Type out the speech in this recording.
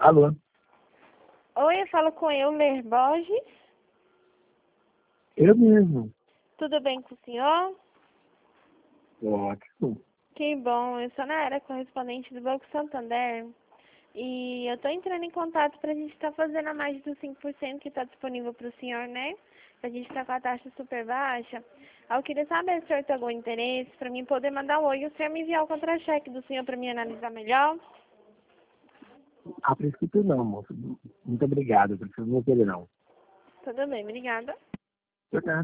Alô? Oi, eu falo com Euler Borges. Eu mesmo. Tudo bem com o senhor? Ótimo. Que bom, eu sou Nayara, correspondente do Banco Santander. E eu tô entrando em contato pra gente estar fazendo a margem dos 5% que tá disponível pro senhor, né? A gente tá com a taxa super baixa. Eu queria saber se o senhor tem algum interesse pra mim poder mandar um oi e o senhor me enviar o contra-cheque do senhor pra mim analisar melhor. A princípio não, moço. Muito obrigado. Eu prefiro não querer não. Tudo bem, obrigada. Eu